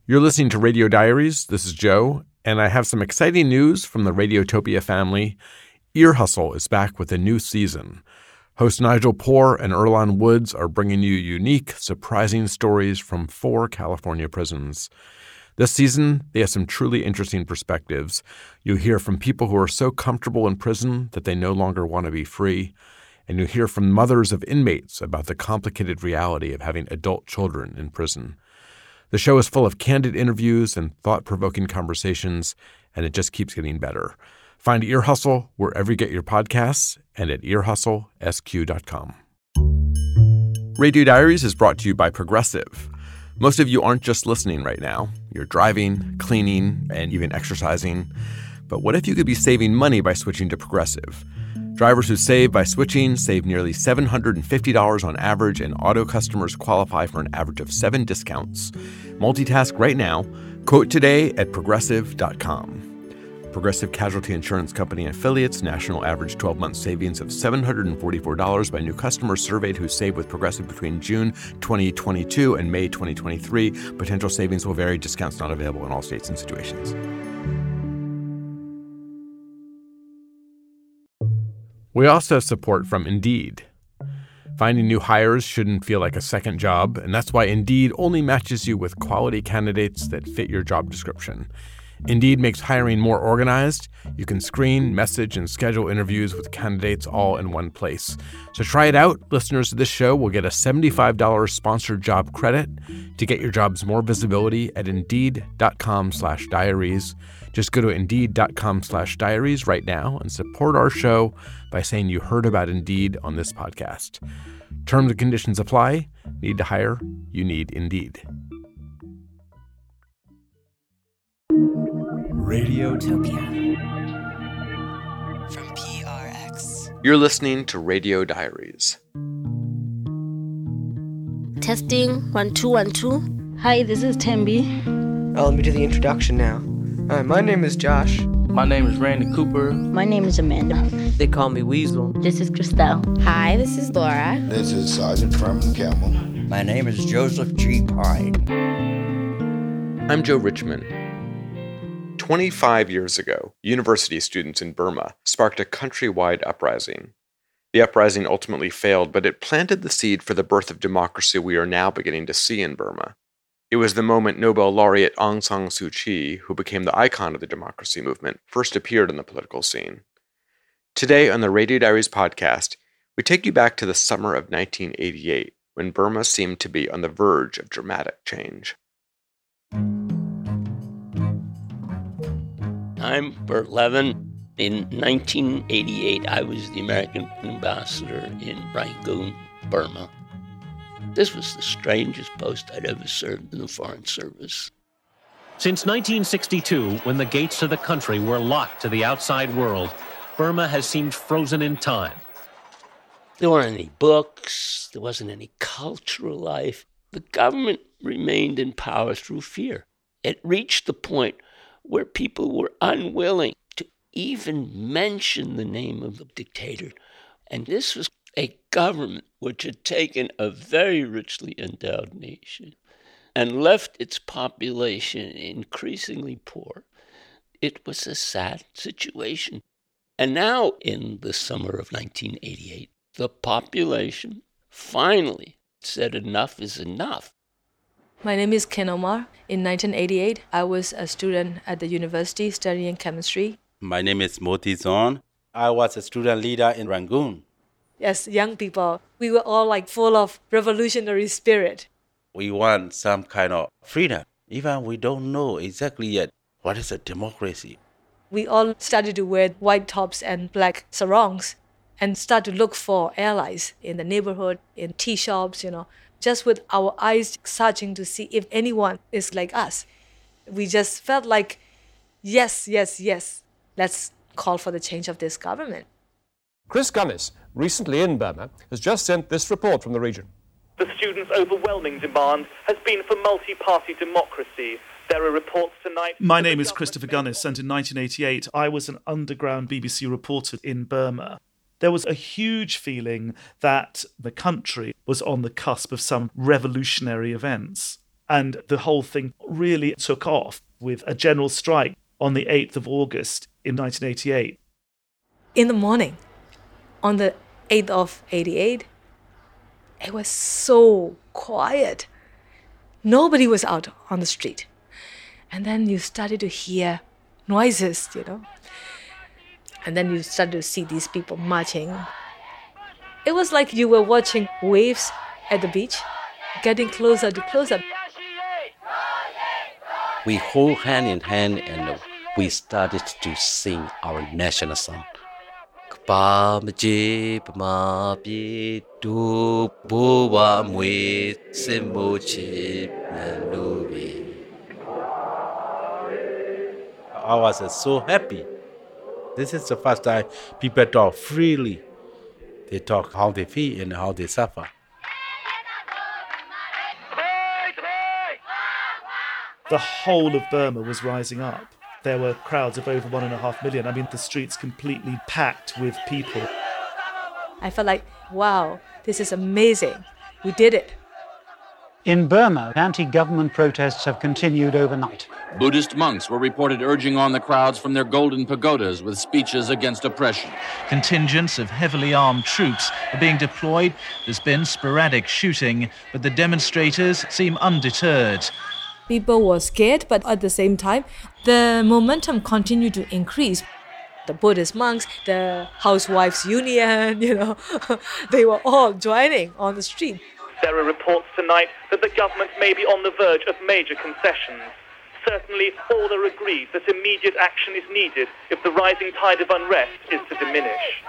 You're listening to Radio Diaries. This is Joe, and I have some exciting news from the Radiotopia family. Ear Hustle is back with a new season. Host Nigel Poor and Earlonne Woods are bringing you unique, surprising stories from 4 California prisons. This season, they have some truly interesting perspectives. You'll hear from people who are so comfortable in prison that they no longer want to be free. And you'll hear from mothers of inmates about the complicated reality of having adult children in prison. The show is full of candid interviews and thought-provoking conversations, and it just keeps getting better. Find Ear Hustle wherever you get your podcasts and at earhustlesq.com. Radio Diaries is brought to you by Progressive. Most of you aren't just listening right now. You're driving, cleaning, and even exercising. But what if you could be saving money by switching to Progressive? Drivers who save by switching save nearly $750 on average, and auto customers qualify for an average of 7 discounts. Multitask right now. Quote today at Progressive.com. Progressive Casualty Insurance Company and affiliates. National average 12-month savings of $744 by new customers surveyed who saved with Progressive between June 2022 and May 2023. Potential savings will vary. Discounts not available in all states and situations. We also have support from Indeed. Finding new hires shouldn't feel like a second job, and that's why Indeed only matches you with quality candidates that fit your job description. Indeed makes hiring more organized. You can screen, message, and schedule interviews with candidates all in one place. So try it out. Listeners of this show will get a $75 sponsored job credit to get your jobs more visibility at Indeed.com/diaries. Just go to Indeed.com/diaries right now and support our show by saying you heard about Indeed on this podcast. Terms and conditions apply. Need to hire? You need Indeed. Radiotopia from PRX. You're listening to Radio Diaries. Testing 1 2 1 2. Hi, this is Tembi. Let me do the introduction now. Hi, my name is Josh. My name is Randy Cooper. My name is Amanda. They call me Weasel. This is Christelle. Hi, this is Laura. This is Sergeant Furman Campbell. My name is Joseph G. Pine. I'm Joe Richmond. 25 years ago, university students in Burma sparked a countrywide uprising. The uprising ultimately failed, but it planted the seed for the birth of democracy we are now beginning to see in Burma. It was the moment Nobel laureate Aung San Suu Kyi, who became the icon of the democracy movement, first appeared on the political scene. Today on the Radio Diaries podcast, we take you back to the summer of 1988, when Burma seemed to be on the verge of dramatic change. I'm Bert Levin. In 1988, I was the American ambassador in Rangoon, Burma. This was the strangest post I'd ever served in the Foreign Service. Since 1962, when the gates to the country were locked to the outside world, Burma has seemed frozen in time. There weren't any books. There wasn't any cultural life. The government remained in power through fear. It reached the point where people were unwilling to even mention the name of the dictator. And this was a government which had taken a very richly endowed nation and left its population increasingly poor. It was a sad situation. And now, in the summer of 1988, the population finally said enough is enough. My name is Ken Omar. In 1988, I was a student at the university studying chemistry. My name is Moti Zon. I was a student leader in Rangoon. As young people, we were all full of revolutionary spirit. We want some kind of freedom. Even we don't know exactly yet what is a democracy. We all started to wear white tops and black sarongs and start to look for allies in the neighborhood, in tea shops, just with our eyes searching to see if anyone is like us. We just felt like, yes, let's call for the change of this government. Chris Gunnis, recently in Burma, has just sent this report from the region. The students' overwhelming demand has been for multi-party democracy. There are reports tonight... My name is Christopher Gunnis, and in 1988, I was an underground BBC reporter in Burma. There was a huge feeling that the country was on the cusp of some revolutionary events. And the whole thing really took off with a general strike on the 8th of August in 1988. In the morning, on the 8th of 88, it was so quiet. Nobody was out on the street. And then you started to hear noises, And then you started to see these people marching. It was like you were watching waves at the beach, getting closer to closer. We hold hand in hand and we started to sing our national song. I was so happy. This is the first time people talk freely. They talk how they feel and how they suffer. The whole of Burma was rising up. There were crowds of over 1.5 million. I mean, the streets completely packed with people. I felt like, wow, this is amazing. We did it. In Burma, anti-government protests have continued overnight. Buddhist monks were reported urging on the crowds from their golden pagodas with speeches against oppression. Contingents of heavily armed troops are being deployed. There's been sporadic shooting, but the demonstrators seem undeterred. People were scared, but at the same time, the momentum continued to increase. The Buddhist monks, the housewives' union, they were all joining on the street. There are reports tonight that the government may be on the verge of major concessions. Certainly, all are agreed that immediate action is needed if the rising tide of unrest is to diminish.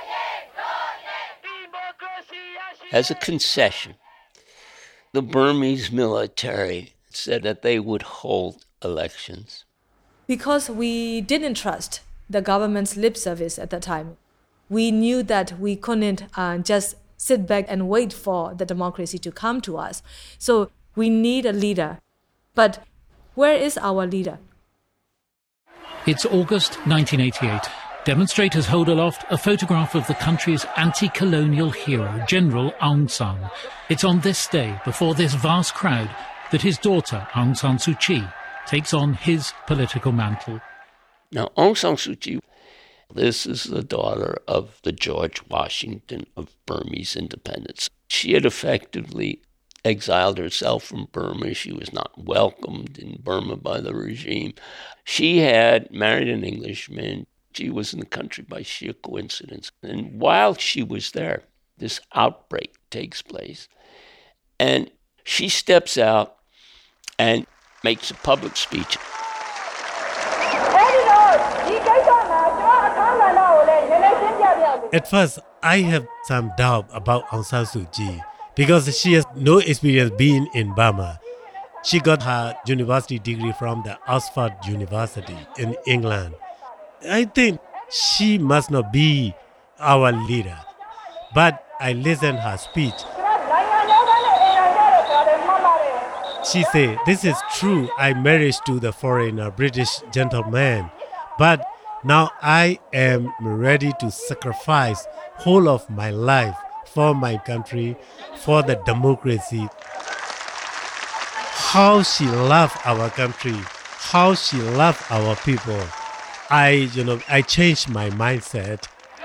As a concession, the Burmese military said that they would hold elections. Because we didn't trust the government's lip service at that time. We knew that we couldn't just sit back and wait for the democracy to come to us. So we need a leader. But where is our leader? It's August 1988. Demonstrators hold aloft a photograph of the country's anti-colonial hero, General Aung San. It's on this day, before this vast crowd, that his daughter, Aung San Suu Kyi, takes on his political mantle. Now, Aung San Suu Kyi, this is the daughter of the George Washington of Burmese independence. She had effectively exiled herself from Burma. She was not welcomed in Burma by the regime. She had married an Englishman. She was in the country by sheer coincidence. And while she was there, this outbreak takes place. And she steps out and makes a public speech. At first, I have some doubt about Aung San Suu Kyi because she has no experience being in Burma. She got her university degree from the Oxford University in England. I think she must not be our leader. But I listened to her speech. She said, "This is true. I married to the foreigner, British gentleman. But now I am ready to sacrifice whole of my life for my country, for the democracy." How she loved our country, how she loved our people. I changed my mindset.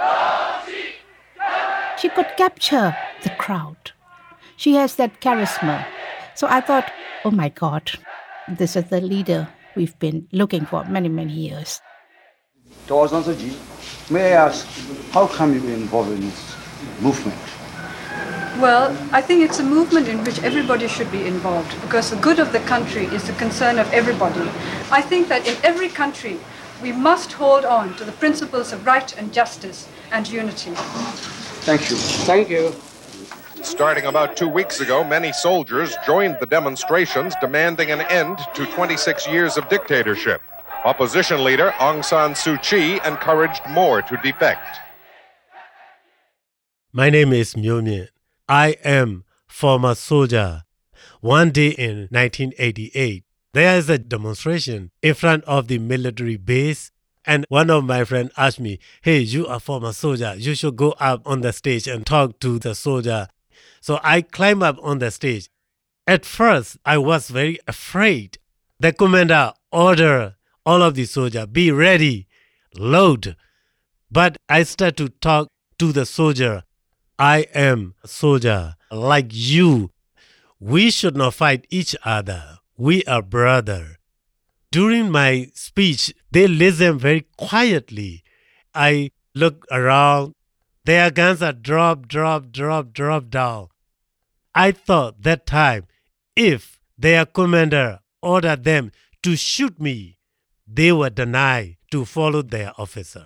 She could capture the crowd. She has that charisma. So I thought, oh my God, this is the leader we've been looking for many, many years. Aung San Suu Kyi, may I ask, how come you were involved in this movement? Well, I think it's a movement in which everybody should be involved because the good of the country is the concern of everybody. I think that in every country, we must hold on to the principles of right and justice and unity. Thank you. Thank you. Starting about 2 weeks ago, many soldiers joined the demonstrations demanding an end to 26 years of dictatorship. Opposition leader Aung San Suu Kyi encouraged more to defect. My name is Myo Mien. I am former soldier. One day in 1988, there is a demonstration in front of the military base. And one of my friends asked me, "Hey, you are former soldier. You should go up on the stage and talk to the soldier." So I climbed up on the stage. At first, I was very afraid. The commander ordered all of the soldiers, be ready, load. But I started to talk to the soldier. I am a soldier like you. We should not fight each other. We are brothers. During my speech, they listen very quietly. I look around. Their guns are drop down. I thought that time, if their commander ordered them to shoot me, they would deny to follow their officer.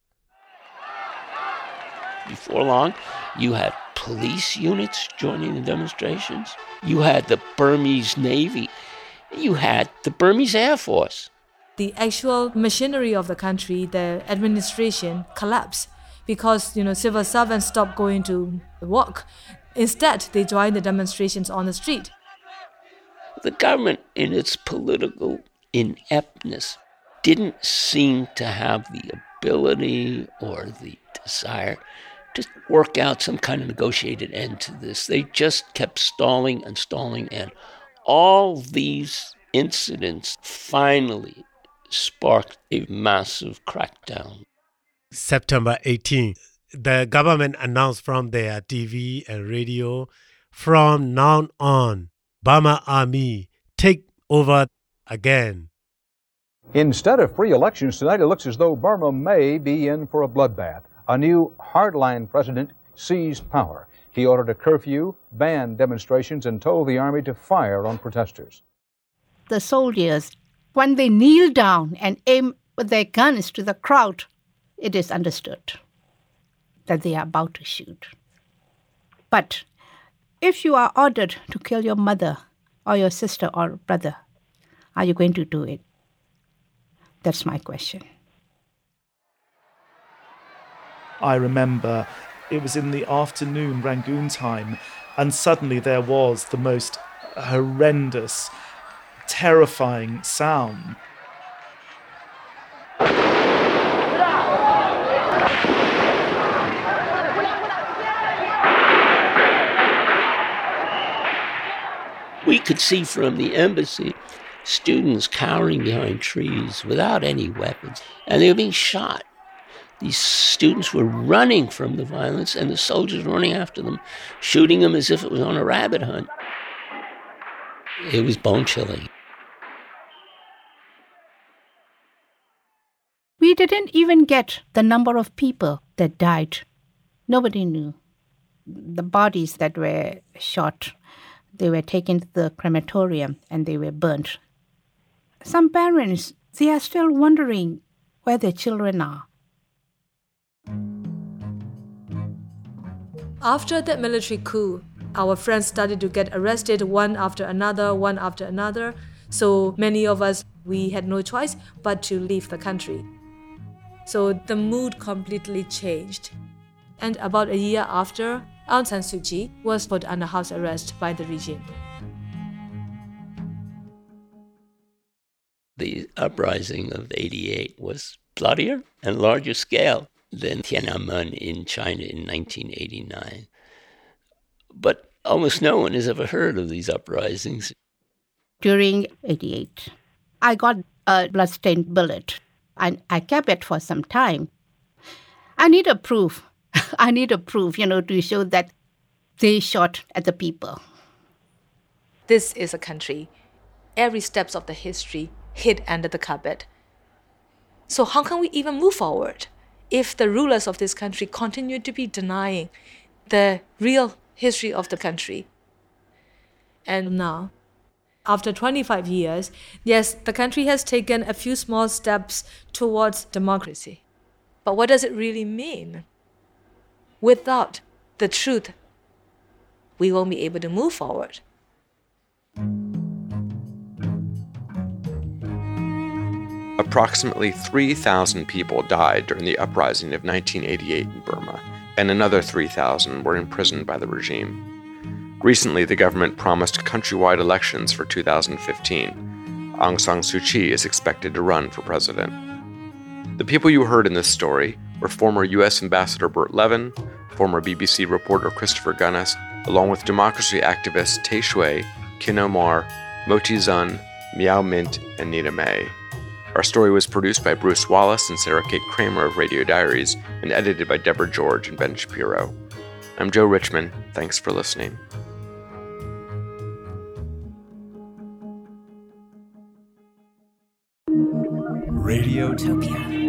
Before long, you had police units joining the demonstrations. You had the Burmese Navy. You had the Burmese Air Force. The actual machinery of the country, the administration, collapsed because, civil servants stopped going to work. Instead, they joined the demonstrations on the street. The government, in its political ineptness, didn't seem to have the ability or the desire to work out some kind of negotiated end to this. They just kept stalling, and all these incidents finally sparked a massive crackdown. September 18, the government announced from their TV and radio, from now on, Burma Army take over again. Instead of free elections tonight, it looks as though Burma may be in for a bloodbath. A new hardline president seized power. He ordered a curfew, banned demonstrations, and told the army to fire on protesters. The soldiers, when they kneel down and aim with their guns to the crowd, it is understood that they are about to shoot. But if you are ordered to kill your mother or your sister or brother, are you going to do it? That's my question. I remember it was in the afternoon, Rangoon time, and suddenly there was the most horrendous, terrifying sound. We could see from the embassy students cowering behind trees without any weapons, and they were being shot. These students were running from the violence, and the soldiers were running after them, shooting them as if it was on a rabbit hunt. It was bone-chilling. We didn't even get the number of people that died. Nobody knew. The bodies that were shot, they were taken to the crematorium and they were burnt. Some parents, they are still wondering where their children are. After that military coup, our friends started to get arrested one after another. So many of us, we had no choice but to leave the country. So the mood completely changed. And about a year after, Aung San Suu Kyi was put under house arrest by the regime. The uprising of '88 was bloodier and larger scale than Tiananmen in China in 1989. But almost no one has ever heard of these uprisings. During '88, I got a bloodstained bullet, and I kept it for some time. I need a proof. To show that they shot at the people. This is a country. Every step of the history hid under the carpet. So how can we even move forward if the rulers of this country continue to be denying the real history of the country? And now, after 25 years, yes, the country has taken a few small steps towards democracy. But what does it really mean? Without the truth, we won't be able to move forward. Approximately 3,000 people died during the uprising of 1988 in Burma, and another 3,000 were imprisoned by the regime. Recently, the government promised countrywide elections for 2015. Aung San Suu Kyi is expected to run for president. The people you heard in this story were former U.S. Ambassador Bert Levin, former BBC reporter Christopher Gunness, along with democracy activist Tay Shui, Kin Omar, Mochi Zun, Meow Mint, and Nina May. Our story was produced by Bruce Wallace and Sarah Kate Kramer of Radio Diaries and edited by Deborah George and Ben Shapiro. I'm Joe Richman. Thanks for listening. Radiotopia.